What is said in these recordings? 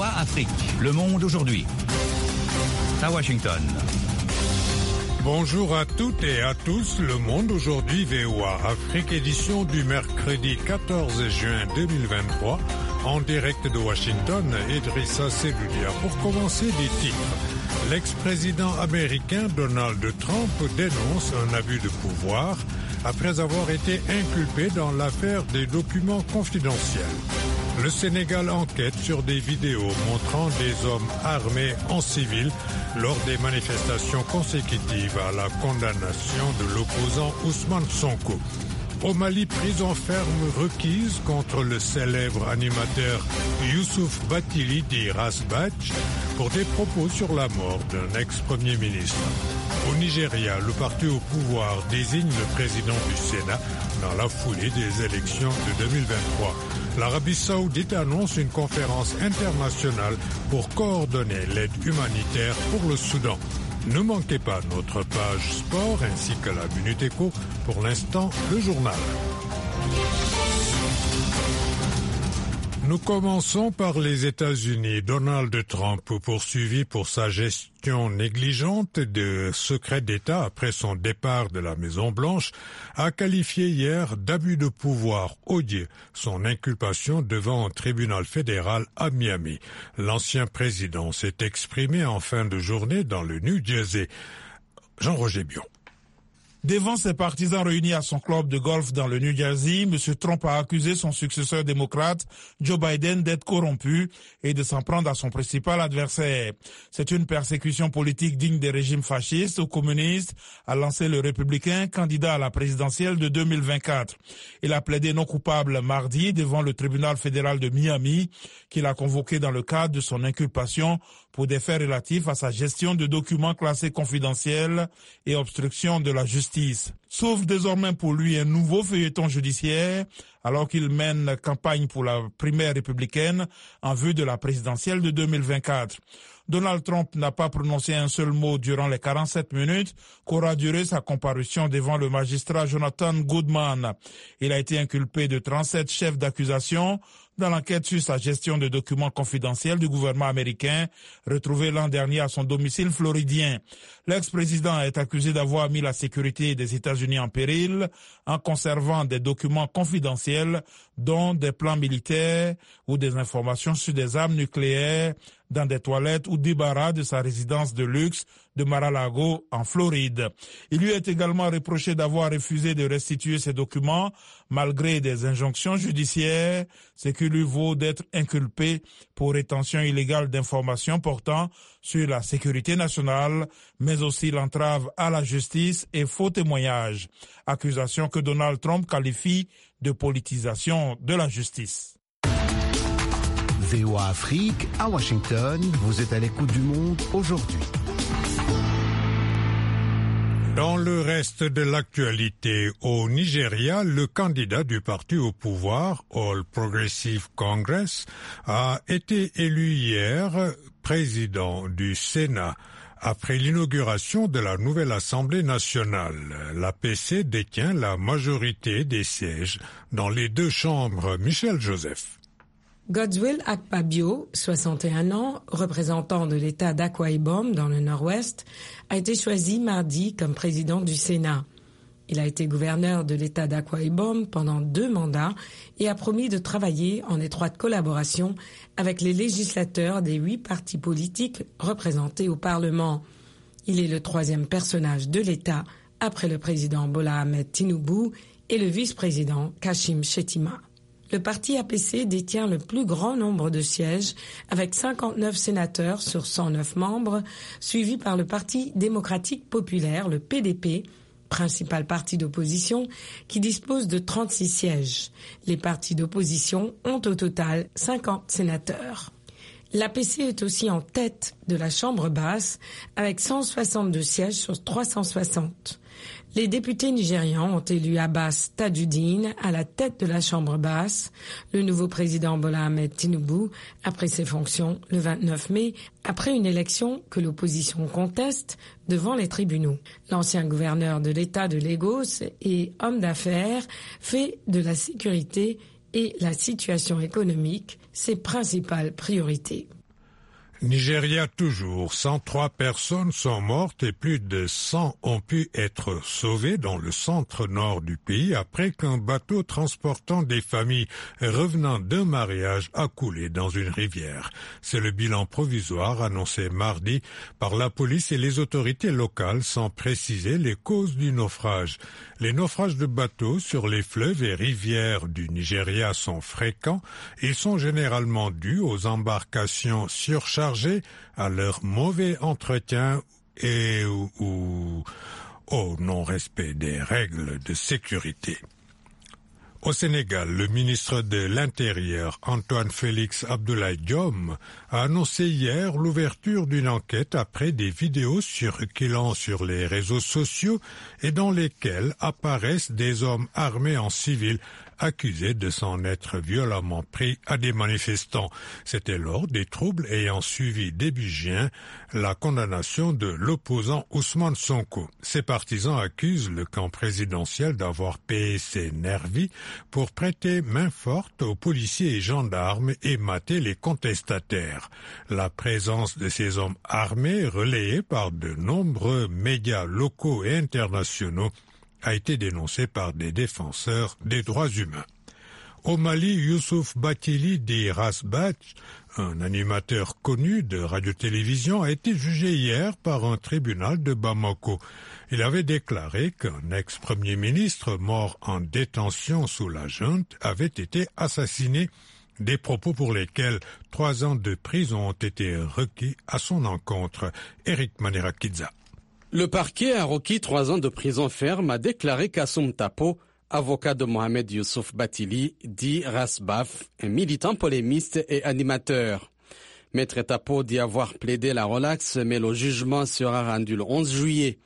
VOA Afrique. Le monde aujourd'hui. À Washington. Bonjour à toutes et à tous. Le monde aujourd'hui, VOA Afrique, édition du mercredi 14 juin 2023. En direct de Washington, Idrissa Seloudia. Pour commencer, des titres. L'ex-président américain Donald Trump dénonce un abus de pouvoir après avoir été inculpé dans l'affaire des documents confidentiels. Le Sénégal enquête sur des vidéos montrant des hommes armés en civil lors des manifestations consécutives à la condamnation de l'opposant Ousmane Sonko. Au Mali, prison ferme requise contre le célèbre animateur Youssouf Bathily dit Rasbach pour des propos sur la mort d'un ex-premier ministre. Au Nigeria, le parti au pouvoir désigne le président du Sénat dans la foulée des élections de 2023. L'Arabie Saoudite annonce une conférence internationale pour coordonner l'aide humanitaire pour le Soudan. Ne manquez pas notre page sport ainsi que la Minute Éco. Pour l'instant, le journal. Nous commençons par les États-Unis. Donald Trump, poursuivi pour sa gestion négligente de secrets d'État après son départ de la Maison-Blanche, a qualifié hier d'abus de pouvoir odieux son inculpation devant un tribunal fédéral à Miami. L'ancien président s'est exprimé en fin de journée dans le New Jersey. Jean-Roger Bion. Devant ses partisans réunis à son club de golf dans le New Jersey, M. Trump a accusé son successeur démocrate, Joe Biden, d'être corrompu et de s'en prendre à son principal adversaire. C'est une persécution politique digne des régimes fascistes ou communistes, a lancé le républicain candidat à la présidentielle de 2024. Il a plaidé non coupable mardi devant le tribunal fédéral de Miami, qu'il a convoqué dans le cadre de son inculpation pour des faits relatifs à sa gestion de documents classés confidentiels et obstruction de la justice. S'ouvre désormais pour lui un nouveau feuilleton judiciaire alors qu'il mène campagne pour la primaire républicaine en vue de la présidentielle de 2024. Donald Trump n'a pas prononcé un seul mot durant les 47 minutes qu'aura duré sa comparution devant le magistrat Jonathan Goodman. Il a été inculpé de 37 chefs d'accusation dans l'enquête sur sa gestion de documents confidentiels du gouvernement américain, retrouvé l'an dernier à son domicile floridien. L'ex-président est accusé d'avoir mis la sécurité des États-Unis en péril en conservant des documents confidentiels, dont des plans militaires ou des informations sur des armes nucléaires dans des toilettes ou débarras de sa résidence de luxe de Mar-a-Lago en Floride. Il lui est également reproché d'avoir refusé de restituer ces documents malgré des injonctions judiciaires, ce qui lui vaut d'être inculpé pour rétention illégale d'informations portant sur la sécurité nationale, mais aussi l'entrave à la justice et faux témoignages. Accusation que Donald Trump qualifie de politisation de la justice. VOA Afrique, à Washington, vous êtes à l'écoute du monde aujourd'hui. Dans le reste de l'actualité, au Nigeria, le candidat du parti au pouvoir, All Progressive Congress, a été élu hier président du Sénat. Après l'inauguration de la nouvelle Assemblée nationale, l'APC détient la majorité des sièges dans les deux chambres. Michel Joseph. Godswill Akpabio, 61 ans, représentant de l'État d'Akwa Ibom dans le nord-ouest, a été choisi mardi comme président du Sénat. Il a été gouverneur de l'État d'Akwa Ibom pendant 2 mandats et a promis de travailler en étroite collaboration avec les législateurs des 8 partis politiques représentés au Parlement. Il est le 3e personnage de l'État après le président Bola Ahmed Tinubu et le vice-président Kashim Shettima. Le parti APC détient le plus grand nombre de sièges, avec 59 sénateurs sur 109 membres, suivi par le Parti démocratique populaire, le PDP, principal parti d'opposition, qui dispose de 36 sièges. Les partis d'opposition ont au total 50 sénateurs. L'APC est aussi en tête de la Chambre basse, avec 162 sièges sur 360. Les députés nigérians ont élu Abbas Tajuddin à la tête de la Chambre basse. Le nouveau président Bola Ahmed Tinubu a pris ses fonctions le 29 mai après une élection que l'opposition conteste devant les tribunaux. L'ancien gouverneur de l'État de Lagos et homme d'affaires fait de la sécurité et la situation économique ses principales priorités. Nigeria toujours, 103 personnes sont mortes et plus de 100 ont pu être sauvées dans le centre-nord du pays après qu'un bateau transportant des familles revenant d'un mariage a coulé dans une rivière. C'est le bilan provisoire annoncé mardi par la police et les autorités locales sans préciser les causes du naufrage. Les naufrages de bateaux sur les fleuves et rivières du Nigeria sont fréquents. Ils sont généralement dus aux embarcations surchargées, à leur mauvais entretien et ou au non-respect des règles de sécurité. Au Sénégal, le ministre de l'Intérieur, Antoine Félix Abdoulaye Diome, a annoncé hier l'ouverture d'une enquête après des vidéos circulant sur les réseaux sociaux et dans lesquelles apparaissent des hommes armés en civil accusés de s'en être violemment pris à des manifestants. C'était lors des troubles ayant suivi début juin la condamnation de l'opposant Ousmane Sonko. Ses partisans accusent le camp présidentiel d'avoir payé ses nervis pour prêter main forte aux policiers et gendarmes et mater les contestataires. La présence de ces hommes armés, relayée par de nombreux médias locaux et internationaux, a été dénoncé par des défenseurs des droits humains. Au Mali, Youssouf Bathily dit Rasbach, un animateur connu de radio-télévision, a été jugé hier par un tribunal de Bamako. Il avait déclaré qu'un ex-premier ministre mort en détention sous la junte avait été assassiné, des propos pour lesquels 3 ans de prison ont été requis à son encontre. Eric Manirakiza. Le parquet a requis 3 ans de prison ferme, a déclaré Kassoum Tapo, avocat de Mohamed Youssouf Bathily, dit Rasbaf, un militant polémiste et animateur. Maître Tapo dit avoir plaidé la relaxe, mais le jugement sera rendu le 11 juillet.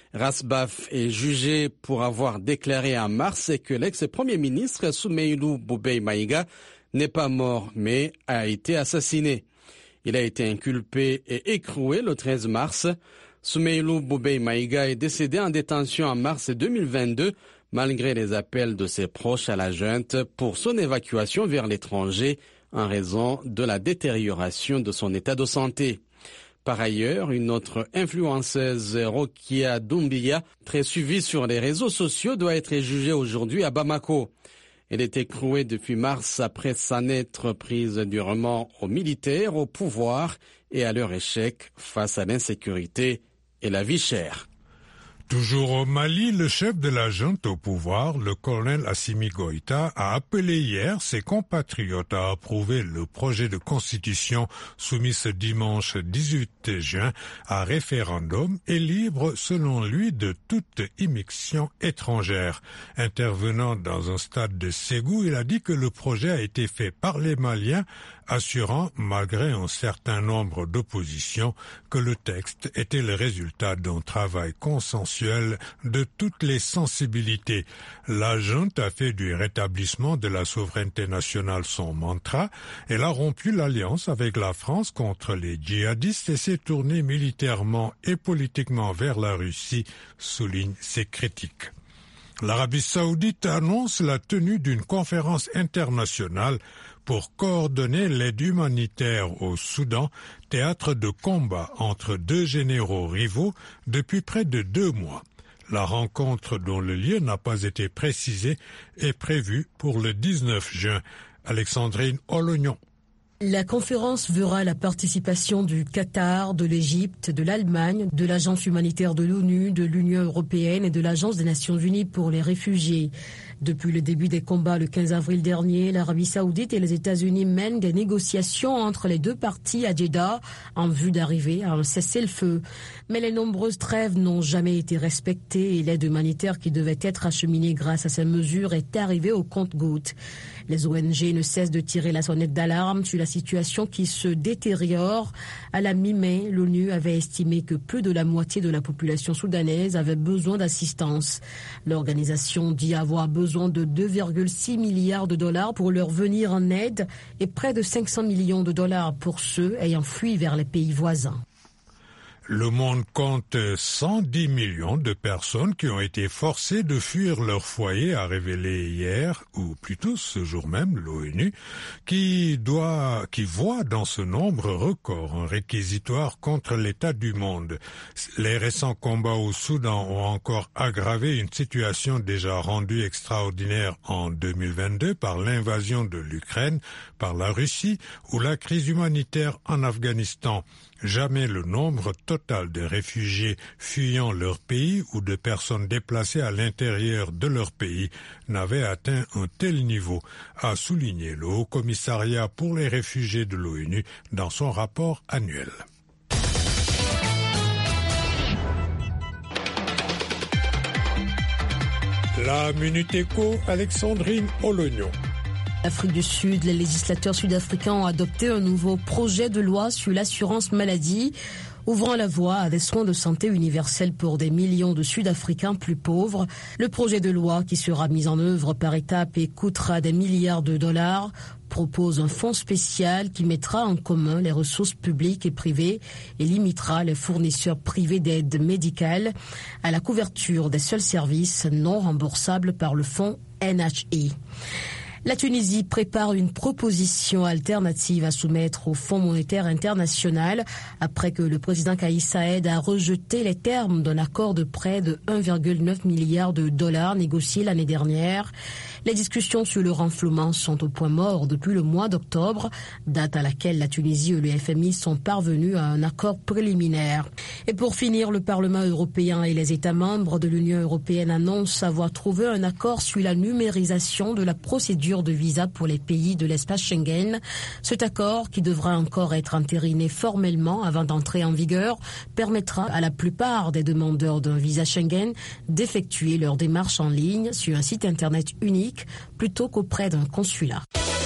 Rasbaf est jugé pour avoir déclaré en mars que l'ex-premier ministre Soumeylou Boubèye Maïga n'est pas mort, mais a été assassiné. Il a été inculpé et écroué le 13 mars. Soumeylou Boubèye Maïga est décédé en détention en mars 2022, malgré les appels de ses proches à la junte pour son évacuation vers l'étranger en raison de la détérioration de son état de santé. Par ailleurs, une autre influenceuse, Rokia Doumbia, très suivie sur les réseaux sociaux, doit être jugée aujourd'hui à Bamako. Elle est écrouée depuis mars après s'en être prise durement aux militaires, au pouvoir et à leur échec face à l'insécurité et la vie chère. Toujours au Mali, le chef de la junte au pouvoir, le colonel Assimi Goïta, a appelé hier ses compatriotes à approuver le projet de constitution soumis ce dimanche 18 juin à référendum et libre, selon lui, de toute immixtion étrangère. Intervenant dans un stade de Ségou, il a dit que le projet a été fait par les Maliens, assurant, malgré un certain nombre d'oppositions, que le texte était le résultat d'un travail consensuel de toutes les sensibilités. La junte a fait du rétablissement de la souveraineté nationale son mantra. Elle a rompu l'alliance avec la France contre les djihadistes et s'est tournée militairement et politiquement vers la Russie, soulignent ses critiques. L'Arabie saoudite annonce la tenue d'une conférence internationale pour coordonner l'aide humanitaire au Soudan, théâtre de combat entre 2 généraux rivaux depuis près de 2 mois. La rencontre, dont le lieu n'a pas été précisé, est prévue pour le 19 juin. Alexandrine Olognon. La conférence verra la participation du Qatar, de l'Égypte, de l'Allemagne, de l'Agence humanitaire de l'ONU, de l'Union européenne et de l'Agence des Nations unies pour les réfugiés. Depuis le début des combats le 15 avril dernier, l'Arabie saoudite et les États-Unis mènent des négociations entre les 2 parties à Jeddah en vue d'arriver à un cessez-le-feu. Mais les nombreuses trêves n'ont jamais été respectées et l'aide humanitaire qui devait être acheminée grâce à ces mesures est arrivée au compte-gouttes. Les ONG ne cessent de tirer la sonnette d'alarme sur la situation qui se détériore. À la mi-mai, l'ONU avait estimé que plus de la moitié de la population soudanaise avait besoin d'assistance. L'organisation dit avoir besoin de 2,6 milliards de dollars pour leur venir en aide et près de 500 millions de dollars pour ceux ayant fui vers les pays voisins. Le monde compte 110 millions de personnes qui ont été forcées de fuir leur foyer, a révélé hier, ou plutôt ce jour même, l'ONU, qui voit dans ce nombre record un réquisitoire contre l'état du monde. Les récents combats au Soudan ont encore aggravé une situation déjà rendue extraordinaire en 2022 par l'invasion de l'Ukraine par la Russie ou la crise humanitaire en Afghanistan. Jamais le nombre total de réfugiés fuyant leur pays ou de personnes déplacées à l'intérieur de leur pays n'avait atteint un tel niveau, a souligné le Haut-Commissariat pour les réfugiés de l'ONU dans son rapport annuel. La Minute Éco, Alexandrine Olognon. Afrique du Sud, les législateurs sud-africains ont adopté un nouveau projet de loi sur l'assurance maladie, ouvrant la voie à des soins de santé universels pour des millions de Sud-Africains plus pauvres. Le projet de loi, qui sera mis en œuvre par étapes et coûtera des milliards de dollars, propose un fonds spécial qui mettra en commun les ressources publiques et privées et limitera les fournisseurs privés d'aide médicale à la couverture des seuls services non remboursables par le fonds NHI. La Tunisie prépare une proposition alternative à soumettre au Fonds monétaire international après que le président Kais Saied a rejeté les termes d'un accord de prêt de 1,9 milliard de dollars négocié l'année dernière. Les discussions sur le renflouement sont au point mort depuis le mois d'octobre, date à laquelle la Tunisie et le FMI sont parvenus à un accord préliminaire. Et pour finir, le Parlement européen et les États membres de l'Union européenne annoncent avoir trouvé un accord sur la numérisation de la procédure de visa pour les pays de l'espace Schengen. Cet accord, qui devra encore être entériné formellement avant d'entrer en vigueur, permettra à la plupart des demandeurs d'un visa Schengen d'effectuer leur démarche en ligne sur un site internet unique plutôt qu'auprès d'un consulat.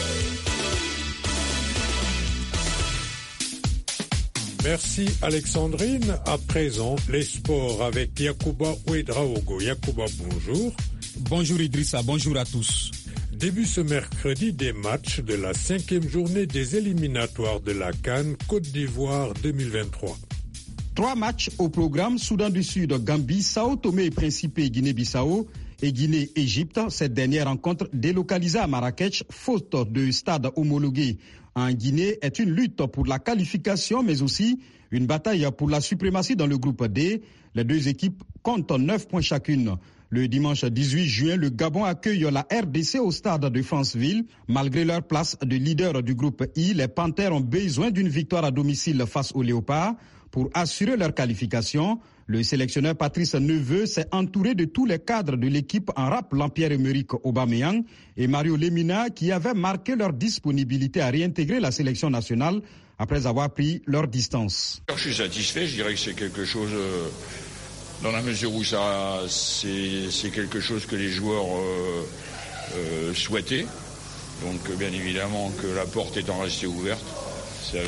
Merci Alexandrine. À présent, les sports avec Yacouba Ouedraogo. Yacouba, bonjour. Bonjour Idrissa, bonjour à tous. Début ce mercredi des matchs de la 5e journée des éliminatoires de la CAN Côte d'Ivoire 2023. 3 matchs au programme: Soudan du Sud, Gambie, Sao Tomé et Principe, Guinée-Bissau et Guinée-Égypte. Cette dernière rencontre délocalisée à Marrakech, faute de stade homologué en Guinée, est une lutte pour la qualification, mais aussi une bataille pour la suprématie dans le groupe D. Les deux équipes comptent 9 points chacune. Le dimanche 18 juin, le Gabon accueille la RDC au stade de Franceville. Malgré leur place de leader du groupe I, les Panthères ont besoin d'une victoire à domicile face aux Léopards pour assurer leur qualification. Le sélectionneur Patrice Neveu s'est entouré de tous les cadres de l'équipe en rappelant Pierre-Emerick Aubameyang et Mario Lemina, qui avaient marqué leur disponibilité à réintégrer la sélection nationale après avoir pris leur distance. Je suis satisfait, je dirais que c'est quelque chose... dans la mesure où c'est quelque chose que les joueurs souhaitaient. Donc bien évidemment que la porte étant restée ouverte, c'est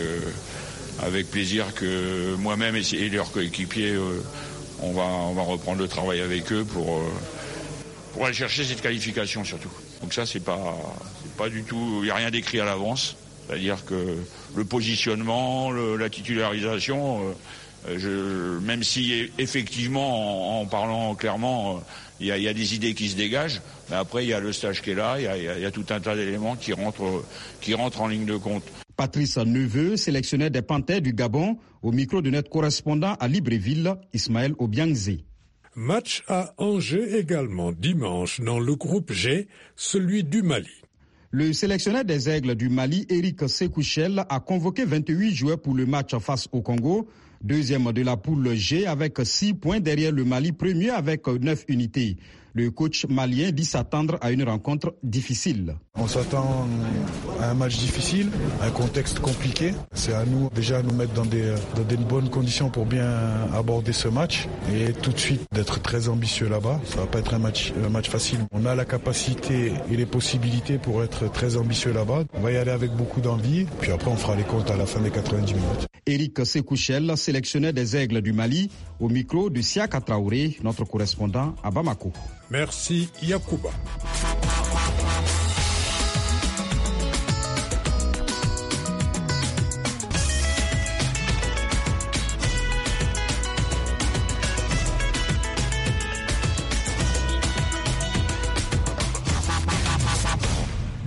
avec plaisir que moi-même et leurs coéquipiers, on va reprendre le travail avec eux pour aller chercher cette qualification surtout. Donc ça c'est pas du tout, il n'y a rien d'écrit à l'avance. C'est-à-dire que le positionnement, la titularisation... même si effectivement, en parlant clairement, il y a des idées qui se dégagent, mais après il y a le stage qui est là, il y a tout un tas d'éléments qui rentrent en ligne de compte. Patrice Neveu, sélectionneur des Panthères du Gabon, au micro de notre correspondant à Libreville, Ismaël Obiangzé. Match à enjeu également dimanche dans le groupe G, celui du Mali. Le sélectionneur des Aigles du Mali, Eric Sekouchel, a convoqué 28 joueurs pour le match face au Congo. Deuxième de la poule G avec 6 points derrière le Mali, premier avec 9 unités. Le coach malien dit s'attendre à une rencontre difficile. On s'attend à un match difficile, un contexte compliqué. C'est à nous déjà nous mettre dans des bonnes conditions pour bien aborder ce match et tout de suite d'être très ambitieux là-bas. Ça va pas être un match facile. On a la capacité et les possibilités pour être très ambitieux là-bas. On va y aller avec beaucoup d'envie, puis après on fera les comptes à la fin des 90 minutes. Eric Sekouchel, sélectionneur des Aigles du Mali, au micro de Siaka Traoré, notre correspondant à Bamako. Merci Yacouba.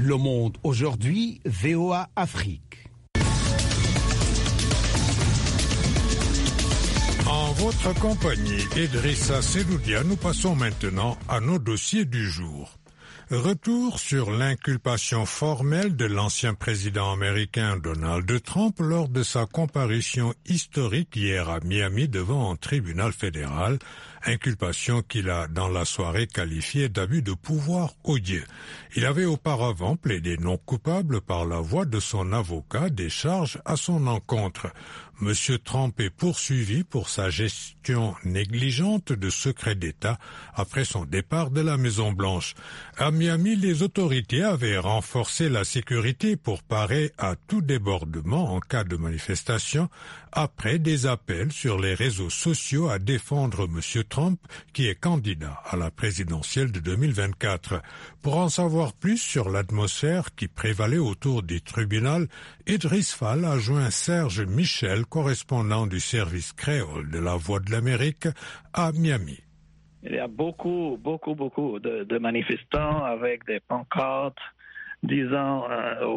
Le Monde aujourd'hui, VOA Afrique. En votre compagnie, Idrissa Seloudia, nous passons maintenant à nos dossiers du jour. Retour sur l'inculpation formelle de l'ancien président américain Donald Trump lors de sa comparution historique hier à Miami devant un tribunal fédéral, inculpation qu'il a dans la soirée qualifiée d'abus de pouvoir odieux. Il avait auparavant plaidé non coupable par la voix de son avocat des charges à son encontre. Monsieur Trump est poursuivi pour sa gestion négligente de secrets d'État après son départ de la Maison-Blanche. À Miami, les autorités avaient renforcé la sécurité pour parer à tout débordement en cas de manifestation après des appels sur les réseaux sociaux à défendre Monsieur Trump, qui est candidat à la présidentielle de 2024. Pour en savoir plus sur l'atmosphère qui prévalait autour du tribunal, Idriss Fall a joint Serge Michel, correspondant du service créole de la Voix de l'Amérique à Miami. Il y a beaucoup de manifestants avec des pancartes disant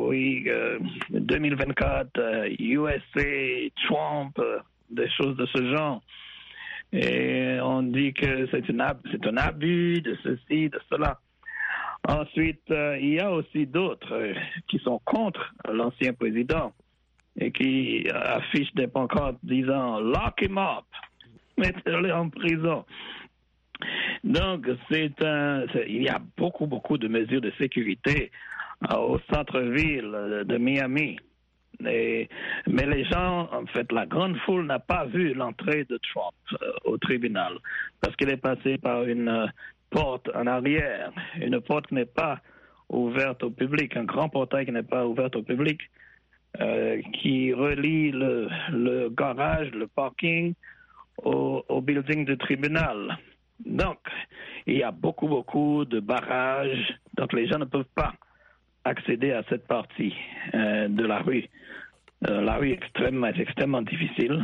2024, USA, Trump, des choses de ce genre. Et on dit que c'est un abus de ceci, de cela. Ensuite, il y a aussi d'autres qui sont contre l'ancien président et qui affichent des pancartes disant « Lock him up », mettez-le en prison. Donc, il y a beaucoup de mesures de sécurité au centre-ville de Miami. Mais les gens, en fait, la grande foule n'a pas vu l'entrée de Trump au tribunal parce qu'il est passé par une porte en arrière, une porte qui n'est pas ouverte au public, un grand portail qui n'est pas ouvert au public, qui relie le garage, le parking au building du tribunal. Donc, il y a beaucoup de barrages, donc les gens ne peuvent pas accéder à cette partie de la rue. La rue est extrêmement difficile,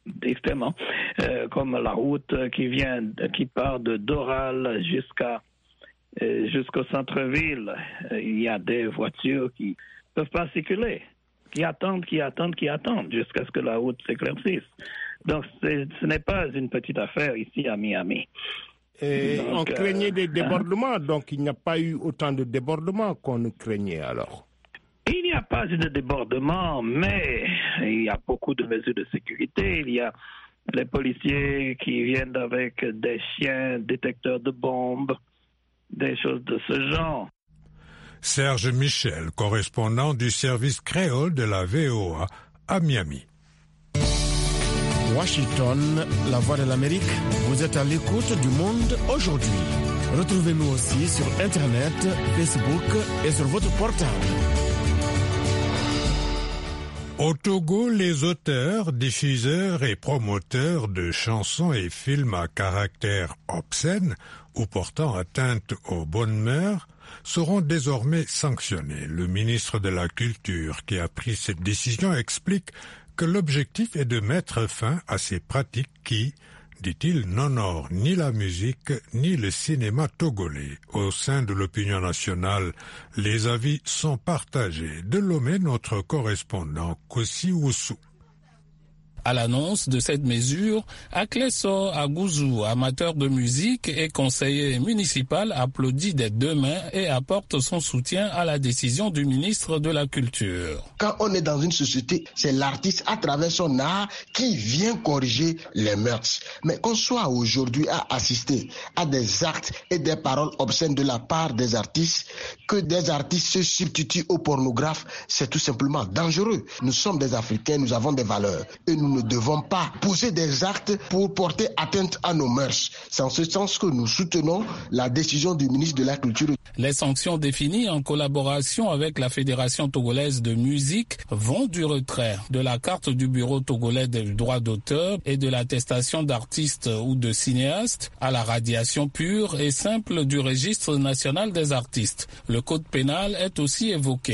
comme la route qui part de Doral jusqu'au centre-ville. Il y a des voitures qui ne peuvent pas circuler, qui attendent jusqu'à ce que la route s'éclaircisse. Donc, ce n'est pas une petite affaire ici à Miami. Et donc, on craignait des débordements, donc il n'y a pas eu autant de débordements qu'on ne craignait alors. Il n'y a pas eu de débordement, mais il y a beaucoup de mesures de sécurité. Il y a les policiers qui viennent avec des chiens détecteurs de bombes, des choses de ce genre. Serge Michel, correspondant du service créole de la VOA à Miami. Washington, la Voix de l'Amérique, vous êtes à l'écoute du Monde aujourd'hui. Retrouvez-nous aussi sur Internet, Facebook et sur votre portable. Au Togo, les auteurs, diffuseurs et promoteurs de chansons et films à caractère obscène ou portant atteinte aux bonnes mœurs seront désormais sanctionnés. Le ministre de la Culture qui a pris cette décision explique que l'objectif est de mettre fin à ces pratiques qui, dit-il, n'honorent ni la musique ni le cinéma togolais. Au sein de l'opinion nationale, les avis sont partagés. De Lomé, notre correspondant Kossi Oussou. À l'annonce de cette mesure, Akleso Agouzou, amateur de musique et conseiller municipal, applaudit des deux mains et apporte son soutien à la décision du ministre de la Culture. Quand on est dans une société, c'est l'artiste à travers son art qui vient corriger les mœurs. Mais qu'on soit aujourd'hui à assister à des actes et des paroles obscènes de la part des artistes, que des artistes se substituent aux pornographes, c'est tout simplement dangereux. Nous sommes des Africains, nous avons des valeurs et nous ne devons pas poser des actes pour porter atteinte à nos mœurs. C'est en ce sens que nous soutenons la décision du ministre de la Culture. Les sanctions définies en collaboration avec la Fédération togolaise de musique vont du retrait de la carte du Bureau togolais des droits d'auteur et de l'attestation d'artiste ou de cinéaste à la radiation pure et simple du registre national des artistes. Le code pénal est aussi évoqué.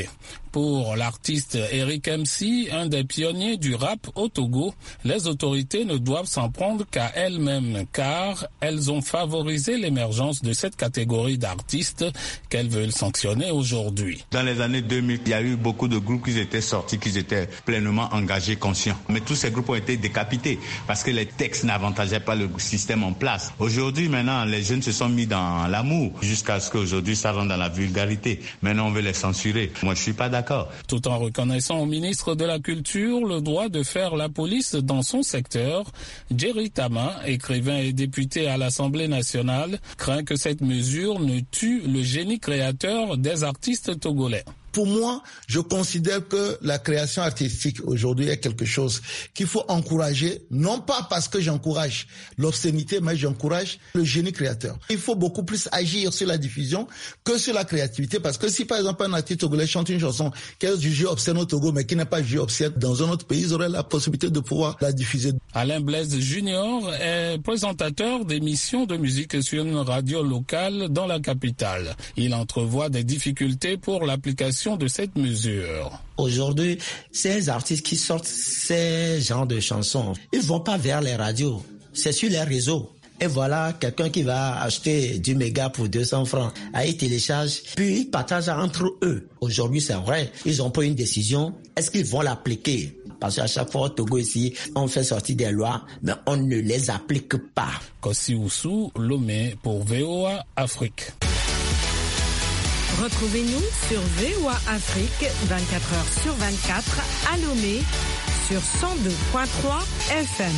Pour l'artiste Eric MC, un des pionniers du rap au Togo, les autorités ne doivent s'en prendre qu'à elles-mêmes, car elles ont favorisé l'émergence de cette catégorie d'artistes qu'elles veulent sanctionner aujourd'hui. Dans les années 2000, il y a eu beaucoup de groupes qui étaient sortis, qui étaient pleinement engagés, conscients. Mais tous ces groupes ont été décapités parce que les textes n'avantageaient pas le système en place. Aujourd'hui, maintenant, les jeunes se sont mis dans l'amour jusqu'à ce qu'aujourd'hui, ça rentre dans la vulgarité. Maintenant, on veut les censurer. Moi, je suis pas d'accord. Tout en reconnaissant au ministre de la Culture le droit de faire la police dans son secteur, Jerry Tama, écrivain et député à l'Assemblée nationale, craint que cette mesure ne tue le génie créateur des artistes togolais. Pour moi, je considère que la création artistique aujourd'hui est quelque chose qu'il faut encourager, non pas parce que j'encourage l'obscénité, mais j'encourage le génie créateur. Il faut beaucoup plus agir sur la diffusion que sur la créativité, parce que si par exemple un artiste togolais chante une chanson qui est jugée obscène au Togo, mais qui n'est pas jugée obscène dans un autre pays, ils auraient la possibilité de pouvoir la diffuser. Alain Blaise Junior est présentateur d'émissions de musique sur une radio locale dans la capitale. Il entrevoit des difficultés pour l'application de cette mesure. Aujourd'hui, ces artistes qui sortent ces genres de chansons, ils vont pas vers les radios, c'est sur les réseaux. Et voilà, quelqu'un qui va acheter du méga pour 200 francs, il télécharge, puis il partage entre eux. Aujourd'hui, c'est vrai, ils ont pris une décision, est-ce qu'ils vont l'appliquer? Parce qu'à chaque fois au Togo ici, on fait sortir des lois, mais on ne les applique pas. Kossi Oussou, Lomé pour VOA Afrique. Retrouvez-nous sur VOA Afrique 24h/24 à Lomé sur 102.3 FM.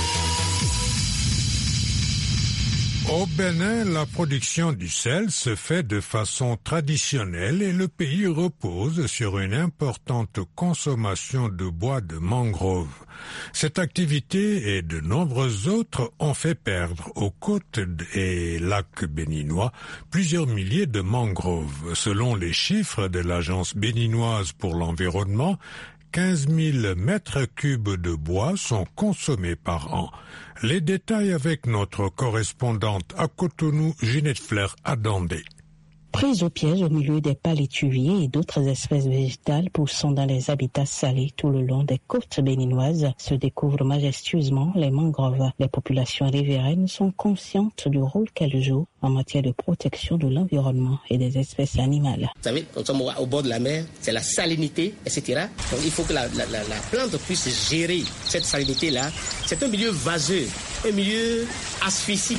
Au Bénin, la production du sel se fait de façon traditionnelle et le pays repose sur une importante consommation de bois de mangrove. Cette activité et de nombreuses autres ont fait perdre aux côtes et lacs béninois plusieurs milliers de mangroves. Selon les chiffres de l'Agence béninoise pour l'environnement, 15 000 mètres cubes de bois sont consommés par an. Les détails avec notre correspondante à Cotonou, Ginette Flair Adandé. Prise au piège au milieu des palétuviers et d'autres espèces végétales poussant dans les habitats salés tout le long des côtes béninoises se découvrent majestueusement les mangroves. Les populations riveraines sont conscientes du rôle qu'elles jouent en matière de protection de l'environnement et des espèces animales. Vous savez, nous sommes au bord de la mer, c'est la salinité, etc. Donc il faut que la plante puisse gérer cette salinité-là. C'est un milieu vaseux, un milieu asphyxique.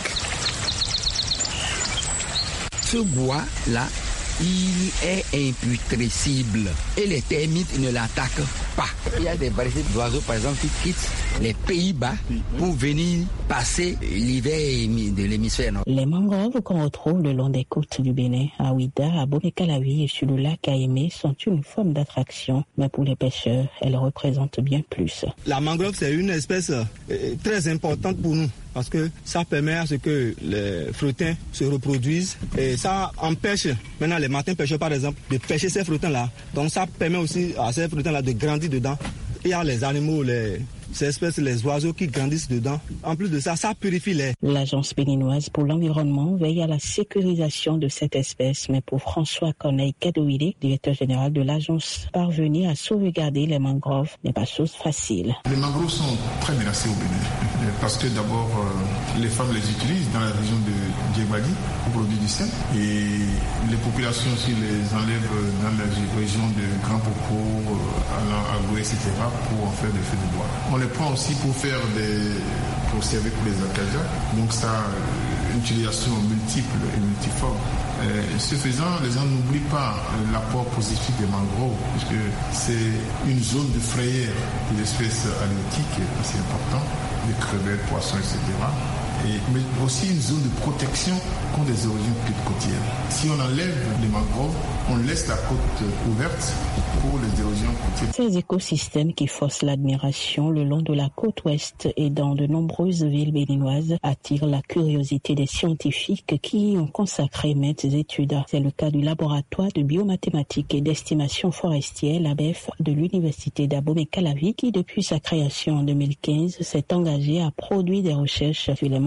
Ce bois-là, il est imputrescible et les termites ne l'attaquent pas. Il y a des variétés d'oiseaux, par exemple, qui quittent les Pays-Bas pour venir passer l'hiver de l'hémisphère nord. Les mangroves qu'on retrouve le long des côtes du Bénin, à Ouida, à Bomé-Calavi et sur le lac Aimé sont une forme d'attraction, mais pour les pêcheurs, elles représentent bien plus. La mangrove, c'est une espèce très importante pour nous, parce que ça permet à ce que les frettins se reproduisent et ça empêche maintenant les martins pêcheurs par exemple de pêcher ces frettins-là. Donc ça permet aussi à ces frettins-là de grandir dedans. Il y a les animaux, ces espèces, les oiseaux qui grandissent dedans. En plus de ça, ça purifie l'air. L'Agence béninoise pour l'environnement veille à la sécurisation de cette espèce, mais pour François Corneille Kadouili, directeur général de l'agence, parvenir à sauvegarder les mangroves n'est pas chose facile. Les mangroves sont très menacées au Bénin, parce que d'abord, les femmes les utilisent dans la région de Djebali pour produire du sel, et les populations aussi les enlèvent dans la région de Grand Popo, à Goué, etc., pour en faire des feux de bois. On les prend aussi pour servir pour les acacias. Donc ça a une utilisation multiple et multiforme. Ce faisant, les gens n'oublient pas l'apport positif des mangroves, puisque c'est une zone de frayère des espèces halieutiques assez importante, des crevettes, poissons, etc. Mais aussi une zone de protection contre des érosions côtières. Si on enlève les mangroves, on laisse la côte ouverte pour les érosions côtières. Ces écosystèmes qui forcent l'admiration le long de la côte ouest et dans de nombreuses villes béninoises attirent la curiosité des scientifiques qui y ont consacré maintes études. C'est le cas du laboratoire de biomathématiques et d'estimation forestière, l'ABEF, de l'université d'Abomey-Calavi, qui depuis sa création en 2015 s'est engagé à produire des recherches sur les mangroves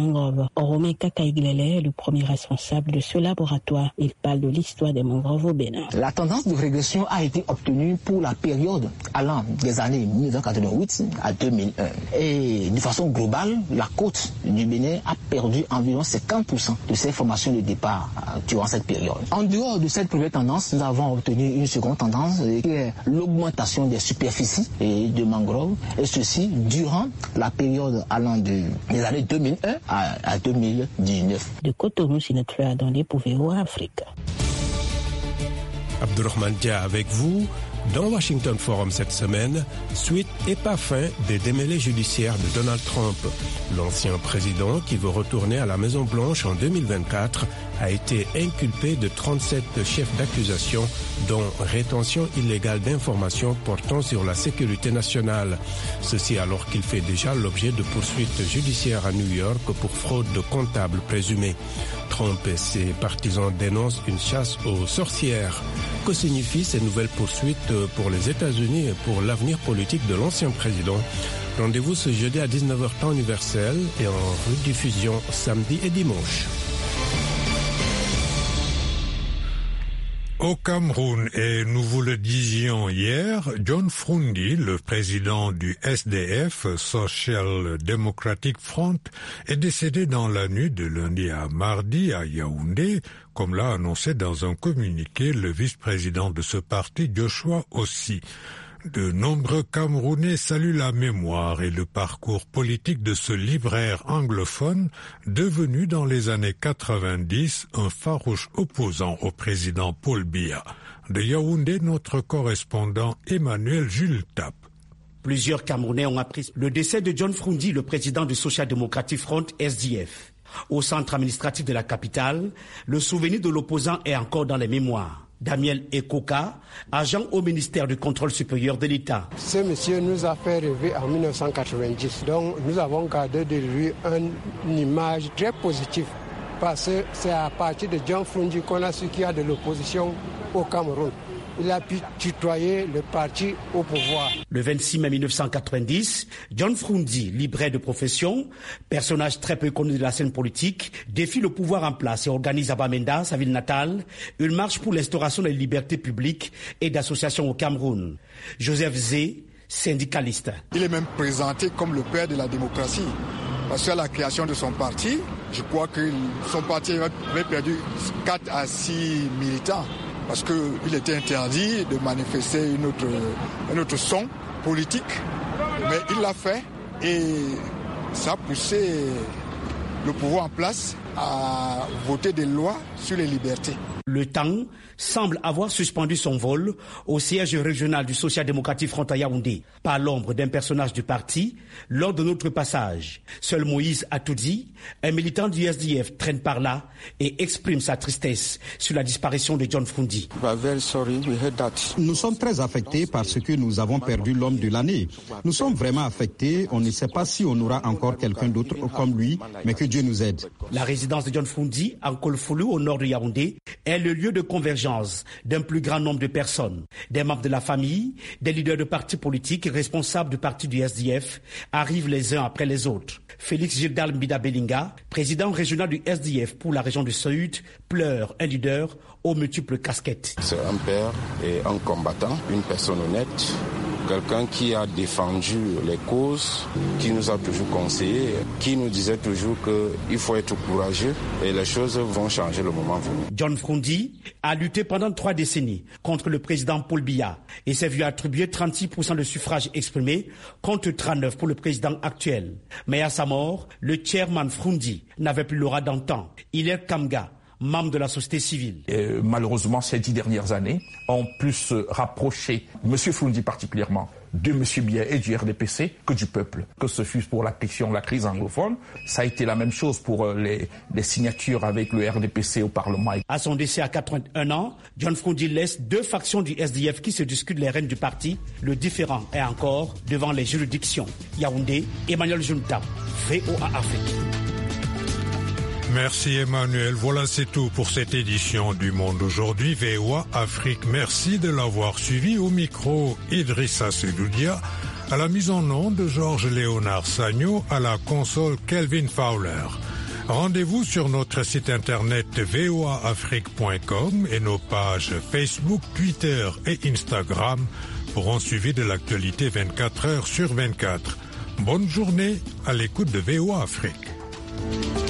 mangroves. Oromé Kakaïglele est le premier responsable de ce laboratoire. Il parle de l'histoire des mangroves au Bénin. La tendance de régression a été obtenue pour la période allant des années 1988 à 2001. Et de façon globale, la côte du Bénin a perdu environ 50% de ses formations de départ durant cette période. En dehors de cette première tendance, nous avons obtenu une seconde tendance qui est l'augmentation des superficies de mangroves, et ceci durant la période allant des années 2001 à 2019. De Cotonou, Sinette Fleur Adondé pour VOA Afrique. Abdourahmane Dia avec vous. Dans Washington Forum cette semaine, suite et pas fin des démêlés judiciaires de Donald Trump. L'ancien président, qui veut retourner à la Maison-Blanche en 2024, a été inculpé de 37 chefs d'accusation, dont rétention illégale d'informations portant sur la sécurité nationale. Ceci alors qu'il fait déjà l'objet de poursuites judiciaires à New York pour fraude de comptable présumée. Trump et ses partisans dénoncent une chasse aux sorcières. Que signifient ces nouvelles poursuites pour les États-Unis et pour l'avenir politique de l'ancien président? Rendez-vous ce jeudi à 19h temps universel et en rediffusion samedi et dimanche. Au Cameroun, et nous vous le disions hier, John Frundi, le président du SDF, Social Democratic Front, est décédé dans la nuit de lundi à mardi à Yaoundé, comme l'a annoncé dans un communiqué le vice-président de ce parti, Joshua Ossi. De nombreux Camerounais saluent la mémoire et le parcours politique de ce libraire anglophone devenu dans les années 90 un farouche opposant au président Paul Biya. De Yaoundé, notre correspondant Emmanuel Jules Tap. Plusieurs Camerounais ont appris le décès de John Frundi, le président du Social Democratic Front SDF. Au centre administratif de la capitale, le souvenir de l'opposant est encore dans les mémoires. Daniel Ekoka, agent au ministère du Contrôle supérieur de l'État. Ce monsieur nous a fait rêver en 1990. Donc nous avons gardé de lui une image très positive. Parce que c'est à partir de John Frundi qu'on a su qu'il y a de l'opposition au Cameroun. Il a pu tutoyer le parti au pouvoir. Le 26 mai 1990, John Frundi, libraire de profession, personnage très peu connu de la scène politique, défie le pouvoir en place et organise à Bamenda, sa ville natale, une marche pour l'instauration des libertés publiques et d'associations au Cameroun. Joseph Zé, syndicaliste. Il est même présenté comme le père de la démocratie. Parce qu'à la création de son parti, je crois que son parti avait perdu 4 à 6 militants. Parce qu'il était interdit de manifester un autre son politique. Mais il l'a fait et ça a poussé le pouvoir en place à voter des lois sur les libertés. Le temps semble avoir suspendu son vol au siège régional du Social Democratic Front à Yaoundé, par l'ombre d'un personnage du parti, lors de notre passage. Seul Moïse Atoudi, un militant du SDF, traîne par là et exprime sa tristesse sur la disparition de John Frundi. Nous sommes très affectés parce que nous avons perdu l'homme de l'année. Nous sommes vraiment affectés. On ne sait pas si on aura encore quelqu'un d'autre comme lui, mais que Dieu nous aide. La résidence de John Frundi, en Kolfoulou, au nord de Yaoundé, est le lieu de convergence d'un plus grand nombre de personnes. Des membres de la famille, des leaders de partis politiques et responsables du parti du SDF arrivent les uns après les autres. Félix Gildal Mbida Belinga, président régional du SDF pour la région du Sud, pleure un leader aux multiples casquettes. C'est un père et un combattant, une personne honnête, quelqu'un qui a défendu les causes, qui nous a toujours conseillé, qui nous disait toujours qu'il faut être courageux et les choses vont changer le moment venu. John Frundi a lutté pendant 3 décennies contre le président Paul Biya et s'est vu attribuer 36% de suffrages exprimés contre 39% pour le président actuel. Mais à sa mort, le chairman Frundi n'avait plus l'aura d'antan. Hilaire Kamga, membre de la société civile. Malheureusement, ces 10 dernières années ont plus rapproché M. Frundi particulièrement de M. Biya et du RDPC que du peuple. Que ce fût pour la question de la crise anglophone, ça a été la même chose pour les signatures avec le RDPC au Parlement. À son décès à 81 ans, John Frundi laisse 2 factions du SDF qui se discutent les rênes du parti. Le différend est encore devant les juridictions. Yaoundé, Emmanuel Junta, VOA Afrique. Merci Emmanuel. Voilà, c'est tout pour cette édition du Monde aujourd'hui. VOA Afrique, merci de l'avoir suivi. Au micro, Idrissa Sedoudia. À la mise en onde de Georges Léonard Sagno. À la console, Kelvin Fowler. Rendez-vous sur notre site internet voaafrique.com et nos pages Facebook, Twitter et Instagram pour un suivi de l'actualité 24 heures sur 24. Bonne journée à l'écoute de VOA Afrique.